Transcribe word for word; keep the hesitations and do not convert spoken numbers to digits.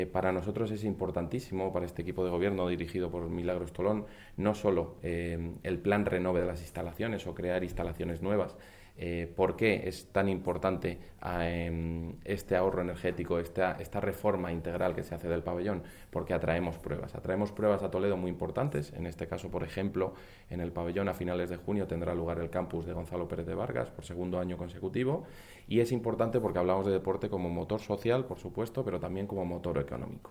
Para nosotros es importantísimo, para este equipo de gobierno dirigido por Milagros Tolón, no solo eh, el plan renove de las instalaciones o crear instalaciones nuevas. Eh, ¿Por qué es tan importante eh, este ahorro energético, esta, esta reforma integral que se hace del pabellón? Porque atraemos pruebas. Atraemos pruebas a Toledo muy importantes. En este caso, por ejemplo, en el pabellón a finales de junio tendrá lugar el campus de Gonzalo Pérez de Vargas por segundo año consecutivo. Y es importante porque hablamos de deporte como motor social, por supuesto, pero también como motor económico.